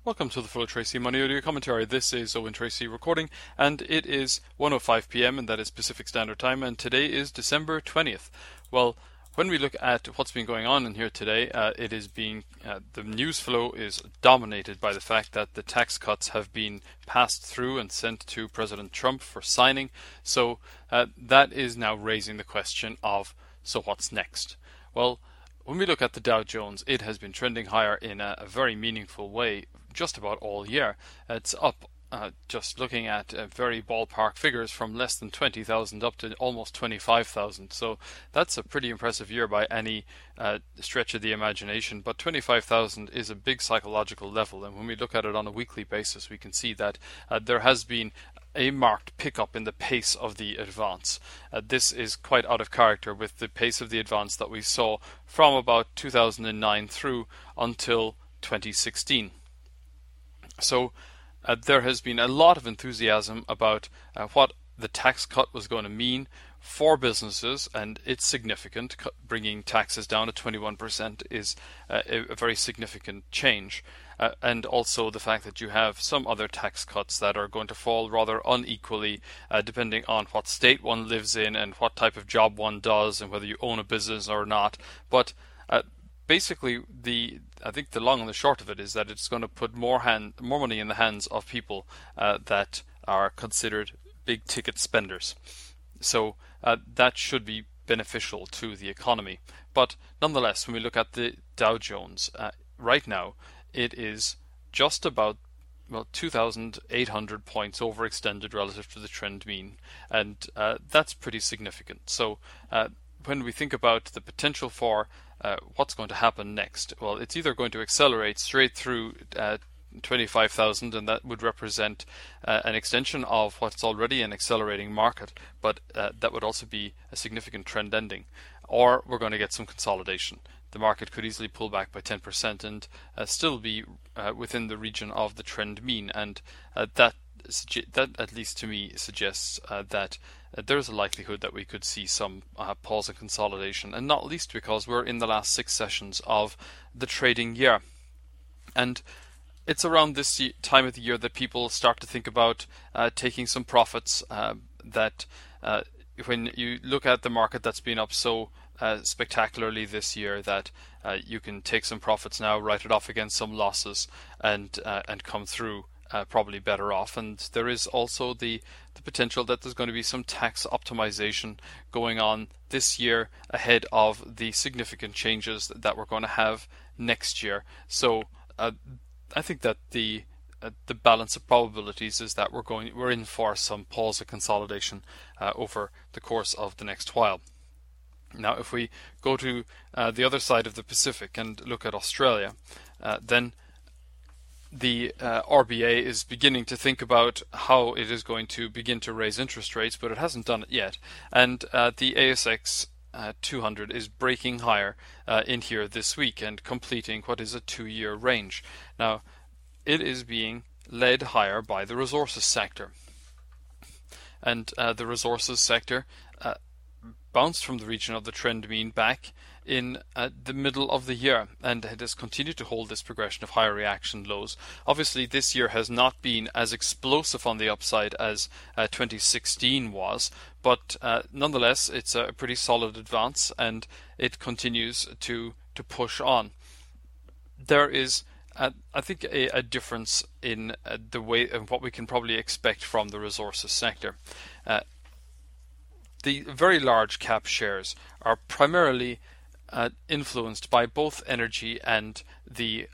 Welcome to the Full Tracy Money Audio Commentary. This is Owen Tracy recording, and it is 1:05 p.m. and that is Pacific Standard Time, and today is December 20th. Well, when we look at what's been going on in here today, the news flow is dominated by the fact that the tax cuts have been passed through and sent to President Trump for signing. So that is now raising the question of, so what's next? Well, when we look at the Dow Jones, it has been trending higher in a very meaningful way just about all year. It's up, just looking at very ballpark figures, from less than 20,000 up to almost 25,000. So that's a pretty impressive year by any stretch of the imagination. But 25,000 is a big psychological level, and when we look at it on a weekly basis, we can see that there has been a marked pickup in the pace of the advance. This is quite out of character with the pace of the advance that we saw from about 2009 through until 2016. So there has been a lot of enthusiasm about what the tax cut was going to mean for businesses, and it's significant. Bringing taxes down to 21% is a very significant change. And also the fact that you have some other tax cuts that are going to fall rather unequally depending on what state one lives in and what type of job one does and whether you own a business or not. But basically, I think the long and the short of it is that it's going to put more money in the hands of people that are considered big ticket spenders. So that should be beneficial to the economy. But nonetheless, when we look at the Dow Jones right now, it is just about 2,800 points overextended relative to the trend mean, and that's pretty significant. So when we think about the potential for what's going to happen next, well, it's either going to accelerate straight through 25,000, and that would represent an extension of what's already an accelerating market, but that would also be a significant trend ending, or we're going to get some consolidation. The market could easily pull back by 10% and still be within the region of the trend mean, and that at least to me suggests that there's a likelihood that we could see some pause and consolidation, and not least because we're in the last 6 sessions of the trading year. And it's around this time of the year that people start to think about taking some profits. When you look at the market that's been up so spectacularly this year, that you can take some profits now, write it off against some losses, and come through probably better off. And there is also the potential that there's going to be some tax optimization going on this year ahead of the significant changes that we're going to have next year. So I think that the balance of probabilities is that we're in for some pause of consolidation over the course of the next while. Now, if we go to the other side of the Pacific and look at Australia, then the RBA is beginning to think about how it is going to begin to raise interest rates, but it hasn't done it yet. And the ASX 200 is breaking higher in here this week and completing what is a 2-year range. Now, it is being led higher by the resources sector. And the resources sector bounced from the region of the trend mean back in the middle of the year, and it has continued to hold this progression of higher reaction lows. Obviously, this year has not been as explosive on the upside as 2016 was, but nonetheless, it's a pretty solid advance, and it continues to push on. There is I think a difference in the way of what we can probably expect from the resources sector. The very large cap shares are primarily influenced by both energy and the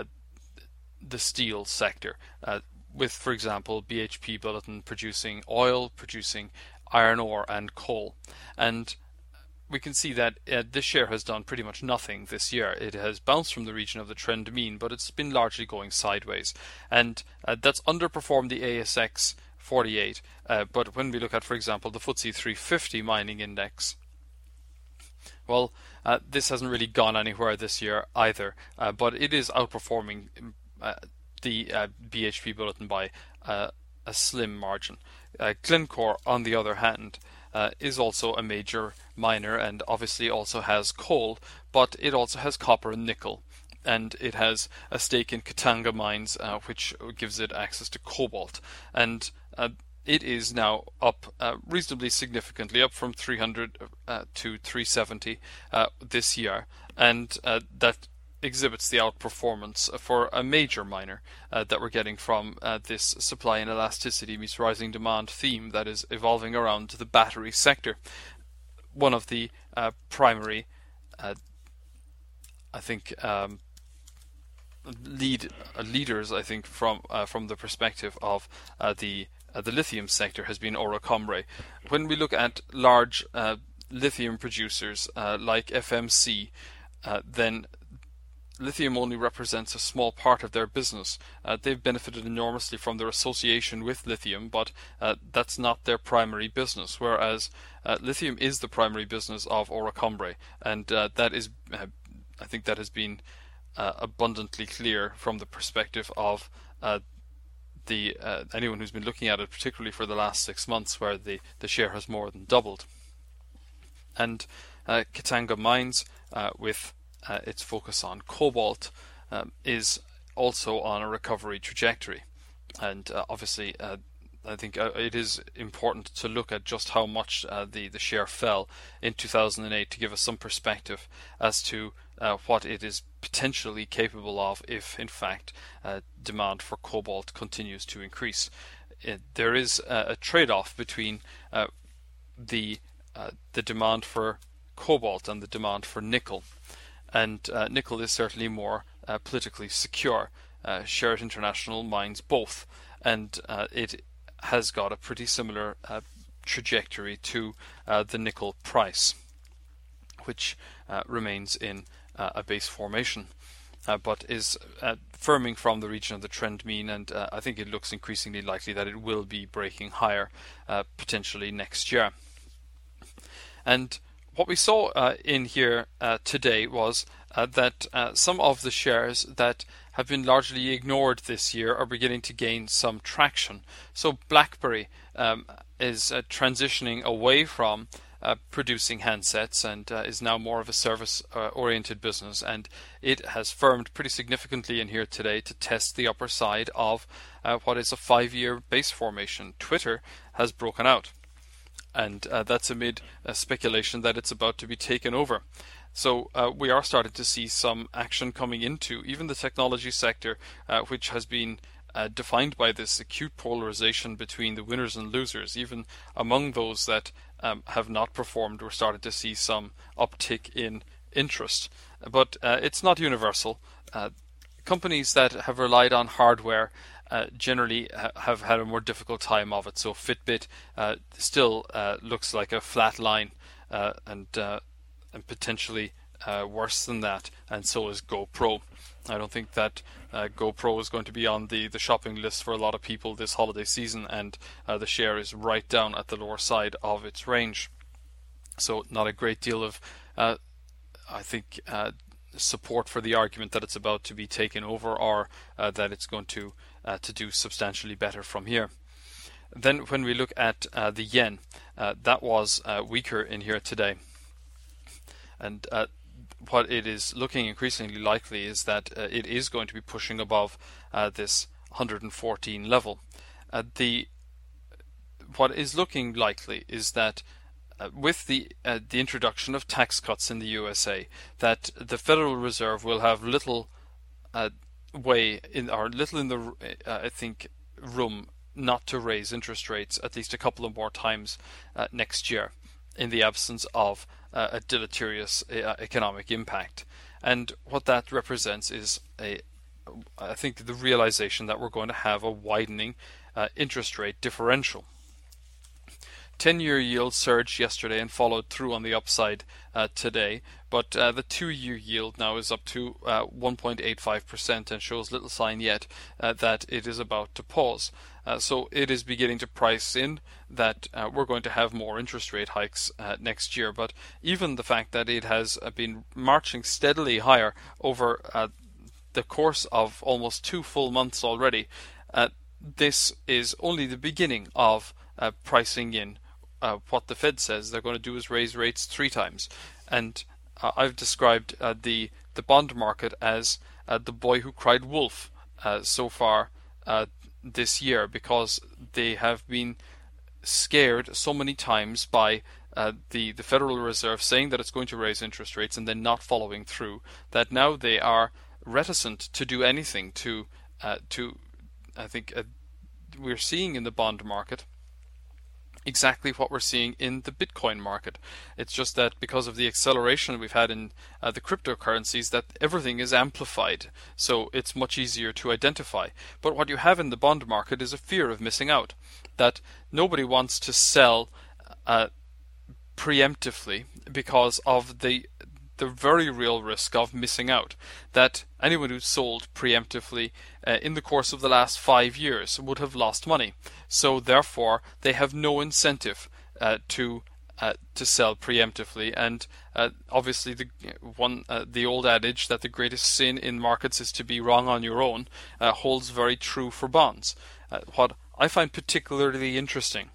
steel sector, with, for example, BHP Billiton producing oil, producing iron ore and coal. And we can see that this share has done pretty much nothing this year. It has bounced from the region of the trend mean, but it's been largely going sideways. And that's underperformed the ASX 48. But when we look at, for example, the FTSE 350 mining index, well, this hasn't really gone anywhere this year either. But it is outperforming the BHP Billiton by a slim margin. Glencore, on the other hand, is also a major miner and obviously also has coal, but it also has copper and nickel. and it has a stake in Katanga Mines, which gives it access to cobalt. And it is now up reasonably significantly, up from 300 to 370 this year, and that exhibits the outperformance for a major miner that we're getting from this supply and elasticity meets rising demand theme that is evolving around the battery sector. One of the primary, I think, leaders, I think, from the perspective of the lithium sector has been Orocombre. When we look at large lithium producers like FMC, then lithium only represents a small part of their business. They've benefited enormously from their association with lithium, but that's not their primary business, whereas lithium is the primary business of Orocombre, and that is, I think that has been abundantly clear from the perspective of anyone who's been looking at it, particularly for the last 6 months, where the share has more than doubled. And Katanga Mines, with its focus on cobalt, is also on a recovery trajectory. And obviously, I think it is important to look at just how much the share fell in 2008 to give us some perspective as to what it is potentially capable of if, in fact, demand for cobalt continues to increase. There is a trade-off between the demand for cobalt and the demand for nickel. And nickel is certainly more politically secure. Sherritt International mines both, and it has got a pretty similar trajectory to the nickel price, which remains in a base formation, but is firming from the region of the trend mean, and I think it looks increasingly likely that it will be breaking higher potentially next year. And what we saw in here today was that some of the shares that have been largely ignored this year are beginning to gain some traction. So BlackBerry is transitioning away from producing handsets and is now more of a service-oriented business, and it has firmed pretty significantly in here today to test the upper side of what is a 5-year base formation. Twitter has broken out, and that's amid speculation that it's about to be taken over. So we are starting to see some action coming into even the technology sector, which has been defined by this acute polarization between the winners and losers. Even among those that have not performed, we're starting to see some uptick in interest. But it's not universal. Companies that have relied on hardware generally have had a more difficult time of it. So Fitbit still looks like a flat line, and potentially worse than that, and so is GoPro. I don't think that GoPro is going to be on the shopping list for a lot of people this holiday season, and the share is right down at the lower side of its range. So not a great deal of, I think, support for the argument that it's about to be taken over, or that it's going to do substantially better from here. Then when we look at the yen, that was weaker in here today. And what it is looking increasingly likely is that it is going to be pushing above this 114 level. What is looking likely is that with the introduction of tax cuts in the USA, that the Federal Reserve will have little I think, room not to raise interest rates at least a couple of more times next year, in the absence of a deleterious economic impact. And what that represents is I think the realization that we're going to have a widening interest rate differential. 10-year yield surged yesterday and followed through on the upside today, but the 2-year yield now is up to 1.85% and shows little sign yet that it is about to pause. So it is beginning to price in that we're going to have more interest rate hikes next year. But even the fact that it has been marching steadily higher over the course of almost 2 full months already, this is only the beginning of pricing in what the Fed says they're going to do is raise rates 3 times. And I've described the bond market as the boy who cried wolf so far this year, because they have been scared so many times by the Federal Reserve saying that it's going to raise interest rates and then not following through, that now they are reticent to do anything to I think we're seeing in the bond market exactly what we're seeing in the Bitcoin market. It's just that because of the acceleration we've had in the cryptocurrencies, that everything is amplified, so it's much easier to identify. But what you have in the bond market is a fear of missing out, that nobody wants to sell preemptively because of the very real risk of missing out, that anyone who sold preemptively in the course of the last 5 years would have lost money. So therefore they have no incentive to sell preemptively, and obviously the old adage that the greatest sin in markets is to be wrong on your own holds very true for bonds. What I find particularly interesting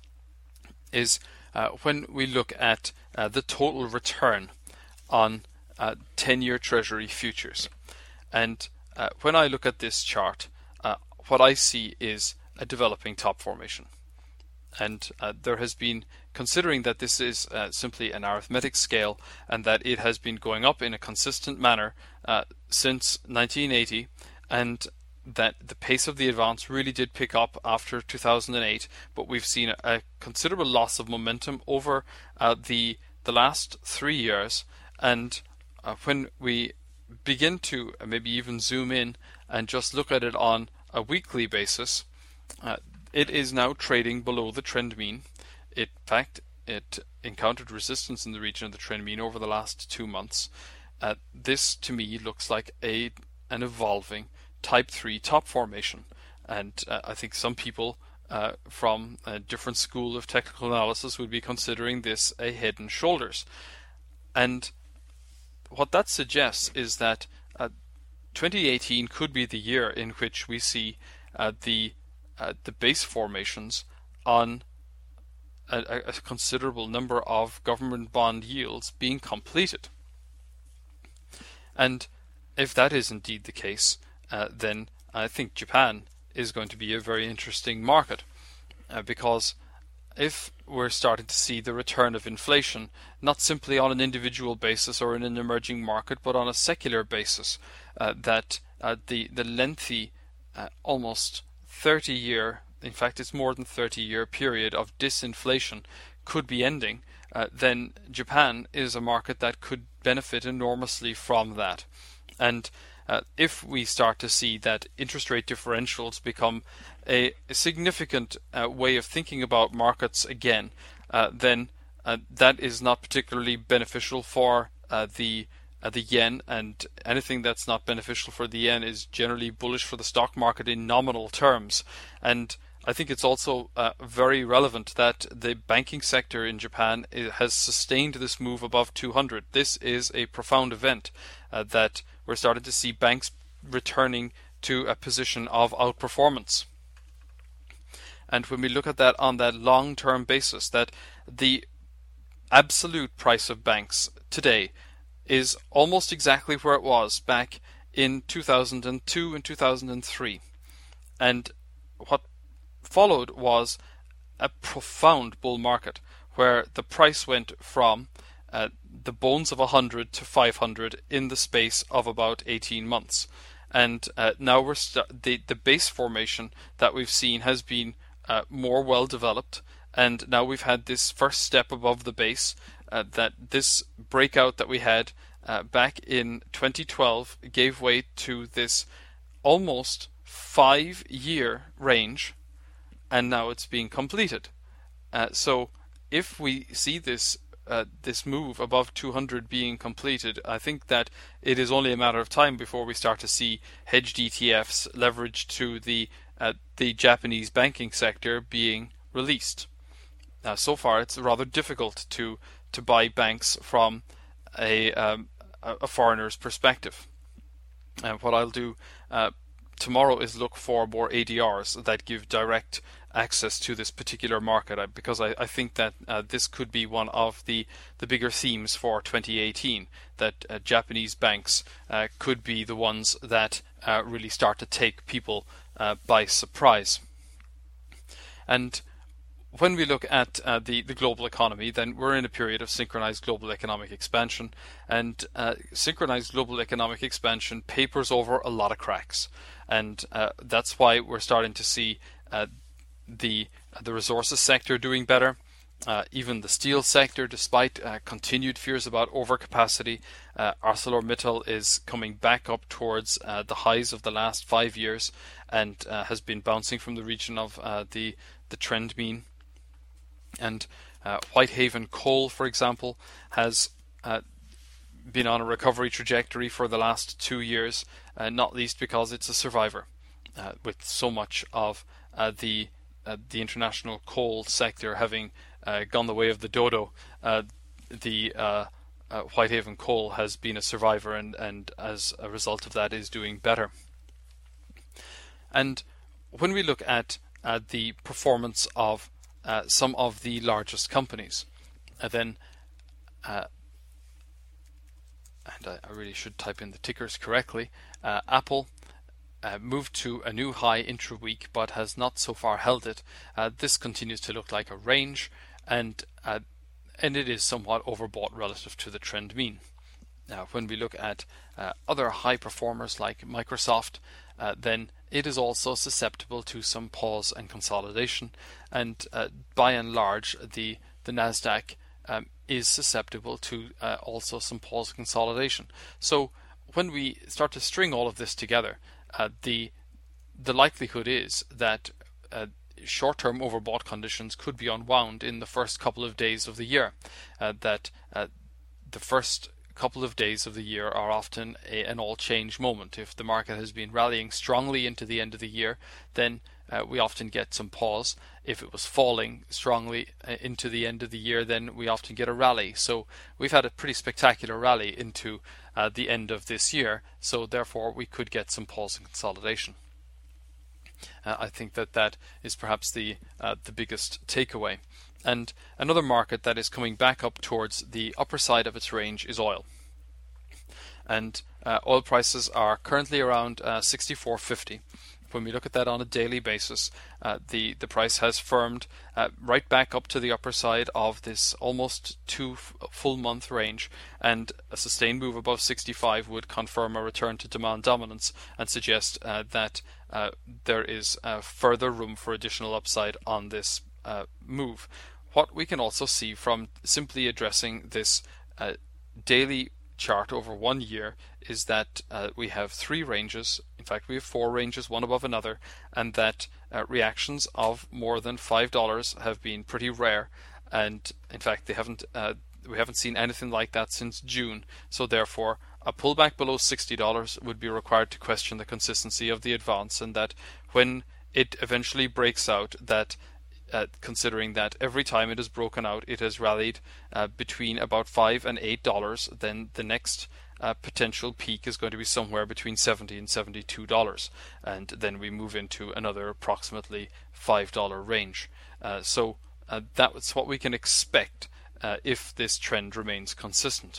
is when we look at the total return on 10-year Treasury futures. And when I look at this chart, what I see is a developing top formation. And there has been, considering that this is simply an arithmetic scale and that it has been going up in a consistent manner since 1980, and that the pace of the advance really did pick up after 2008, but we've seen a considerable loss of momentum over the last 3 years. And when we begin to maybe even zoom in and just look at it on a weekly basis, it is now trading below the trend mean. In fact, it encountered resistance in the region of the trend mean over the last 2 months. This to me looks like an evolving type 3 top formation, and I think some people from a different school of technical analysis would be considering this a head and shoulders. And what that suggests is that 2018 could be the year in which we see the base formations on a considerable number of government bond yields being completed. And if that is indeed the case, then I think Japan is going to be a very interesting market, because if we're starting to see the return of inflation, not simply on an individual basis or in an emerging market, but on a secular basis, that the lengthy, almost 30-year, in fact it's more than 30-year period of disinflation could be ending, then Japan is a market that could benefit enormously from that. And if we start to see that interest rate differentials become a significant way of thinking about markets again, then that is not particularly beneficial for the yen, and anything that's not beneficial for the yen is generally bullish for the stock market in nominal terms. And I think it's also very relevant that the banking sector in Japan has sustained this move above 200. This is a profound event, that we're starting to see banks returning to a position of outperformance. And when we look at that on that long-term basis, that the absolute price of banks today is almost exactly where it was back in 2002 and 2003. And what followed was a profound bull market, where the price went from the bones of 100 to 500 in the space of about 18 months. And now the base formation that we've seen has been more well developed, and now we've had this first step above the base, that this breakout that we had back in 2012 gave way to this almost 5-year range, and now it's being completed. So if we see this move above 200 being completed, I think that it is only a matter of time before we start to see hedged ETFs leveraged to the Japanese banking sector being released. So far, it's rather difficult to buy banks from a foreigner's perspective. What I'll do tomorrow is look for more ADRs that give direct access to this particular market, because I think that this could be one of the bigger themes for 2018, that Japanese banks could be the ones that really start to take people by surprise. And when we look at the global economy, then we're in a period of synchronized global economic expansion, and synchronized global economic expansion papers over a lot of cracks, and that's why we're starting to see the resources sector doing better. Even the steel sector, despite continued fears about overcapacity, ArcelorMittal is coming back up towards the highs of the last 5 years, and has been bouncing from the region of the trend mean. And Whitehaven Coal, for example, has been on a recovery trajectory for the last 2 years, not least because it's a survivor, with so much of the international coal sector having gone the way of the dodo. Whitehaven Coal has been a survivor, and as a result of that is doing better. And when we look at the performance of some of the largest companies, then and I really should type in the tickers correctly. Apple moved to a new high intra-week, but has not so far held it. This continues to look like a range, and it is somewhat overbought relative to the trend mean. Now, when we look at other high performers like Microsoft, then it is also susceptible to some pause and consolidation, and by and large the Nasdaq is susceptible to also some pause and consolidation. So when we start to string all of this together, the likelihood is that short-term overbought conditions could be unwound in the first couple of days of the year. The first couple of days of the year are often an all-change moment. If the market has been rallying strongly into the end of the year, then we often get some pause. If it was falling strongly into the end of the year, then we often get a rally. So we've had a pretty spectacular rally into the end of this year, so therefore we could get some pause and consolidation. I think that is perhaps the biggest takeaway. And another market that is coming back up towards the upper side of its range is oil. And oil prices are currently around 64.50. When we look at that on a daily basis, the price has firmed right back up to the upper side of this almost 2 full month range, and a sustained move above 65 would confirm a return to demand dominance and suggest that there is further room for additional upside on this move. What we can also see from simply addressing this daily chart over 1 year is that we have 3 ranges. In fact, we have 4 ranges, one above another, and that reactions of more than $5 have been pretty rare. And in fact, we haven't seen anything like that since June. So therefore, a pullback below $60 would be required to question the consistency of the advance, and that when it eventually breaks out, that considering that every time it has broken out, it has rallied between about $5 and $8, then the next potential peak is going to be somewhere between $70 and $72, and then we move into another approximately $5 range. So that's what we can expect if this trend remains consistent.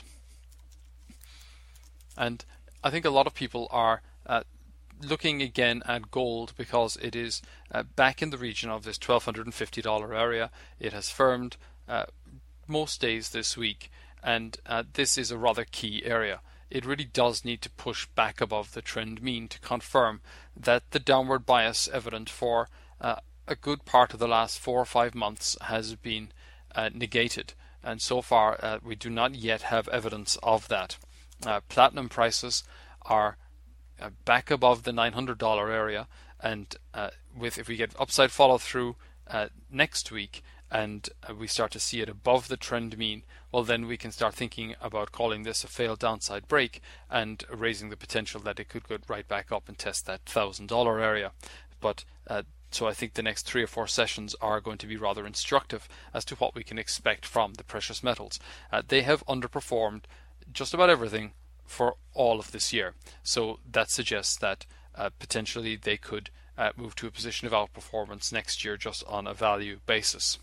And I think a lot of people are looking again at gold because it is back in the region of this $1,250 area. It has firmed most days this week, and this is a rather key area. It really does need to push back above the trend mean to confirm that the downward bias evident for a good part of the last 4 or 5 months has been negated, and so far we do not yet have evidence of that. Platinum prices are back above the $900 area, and if we get upside follow through next week and we start to see it above the trend mean, well, then we can start thinking about calling this a failed downside break and raising the potential that it could go right back up and test that $1,000 area. But so I think the next 3 or 4 sessions are going to be rather instructive as to what we can expect from the precious metals. They have underperformed just about everything for all of this year, so that suggests that potentially they could move to a position of outperformance next year just on a value basis.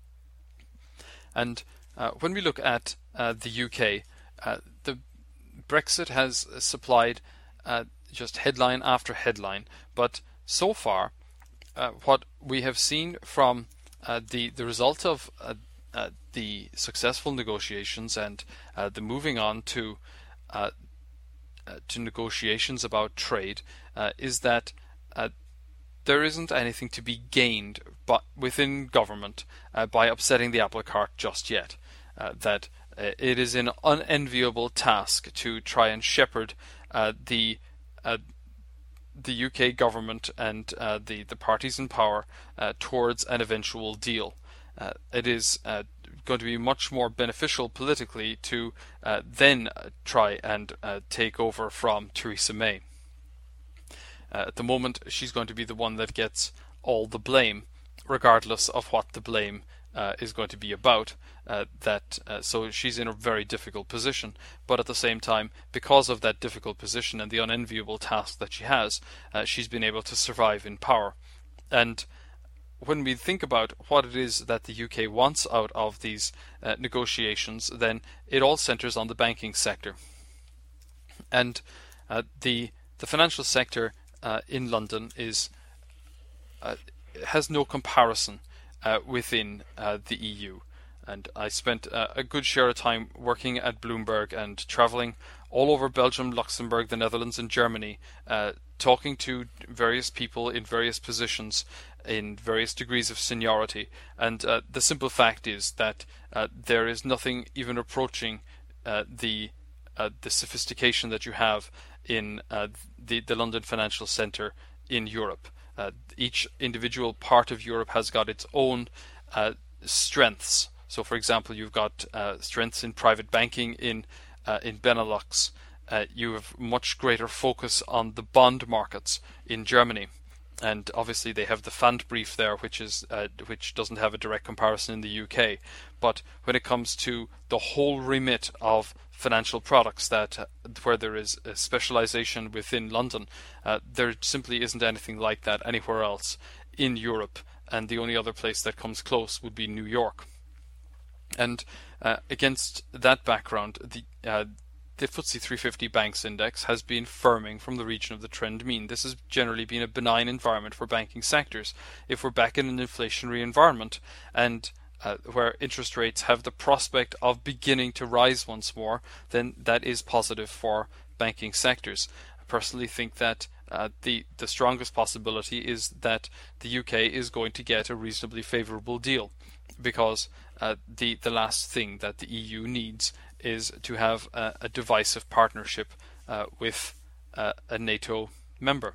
And when we look at the UK, the Brexit has supplied just headline after headline, but so far what we have seen from the result of the successful negotiations and the moving on to negotiations about trade is that there isn't anything to be gained but within government by upsetting the apple cart just yet. That it is an unenviable task to try and shepherd the UK government and the parties in power towards an eventual deal. It is going to be much more beneficial politically to then try and take over from Theresa May. At the moment, she's going to be the one that gets all the blame, regardless of what the blame is going to be about. So she's in a very difficult position. But at the same time, because of that difficult position and the unenviable task that she has, she's been able to survive in power. And when we think about what it is that the UK wants out of these negotiations, then it all centres on the banking sector. And the financial sector in London has no comparison within the EU. And I spent a good share of time working at Bloomberg and travelling all over Belgium, Luxembourg, the Netherlands and Germany, talking to various people in various positions in various degrees of seniority. And the simple fact is that there is nothing even approaching the sophistication that you have in the London financial centre in Europe. Each individual part of Europe has got its own strengths. So, for example, you've got strengths in private banking in Benelux. You have much greater focus on the bond markets in Germany, and obviously they have the Pfandbrief there, which doesn't have a direct comparison in the UK. But when it comes to the whole remit of financial products, where there is a specialization within London, there simply isn't anything like that anywhere else in Europe, and the only other place that comes close would be New York. And against that background, the FTSE 350 Banks Index has been firming from the region of the trend mean. This has generally been a benign environment for banking sectors. If we're back in an inflationary environment and where interest rates have the prospect of beginning to rise once more, then that is positive for banking sectors. I personally think that the strongest possibility is that the UK is going to get a reasonably favourable deal, because the last thing that the EU needs is to have a divisive partnership with a NATO member.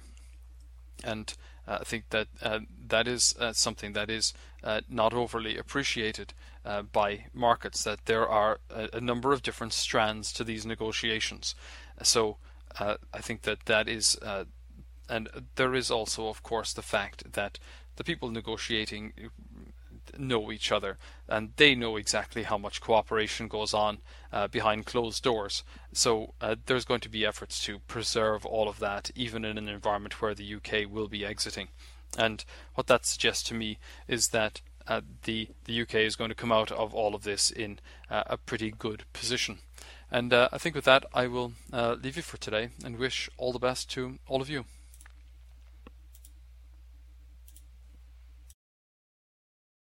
And I think that that is something that is not overly appreciated by markets, that there are a number of different strands to these negotiations. So I think that is, and there is also, of course, the fact that the people negotiating know each other, and they know exactly how much cooperation goes on behind closed doors. So there's going to be efforts to preserve all of that, even in an environment where the UK will be exiting. And what that suggests to me is that the UK is going to come out of all of this in a pretty good position. And I think with that I will leave you for today and wish all the best to all of you.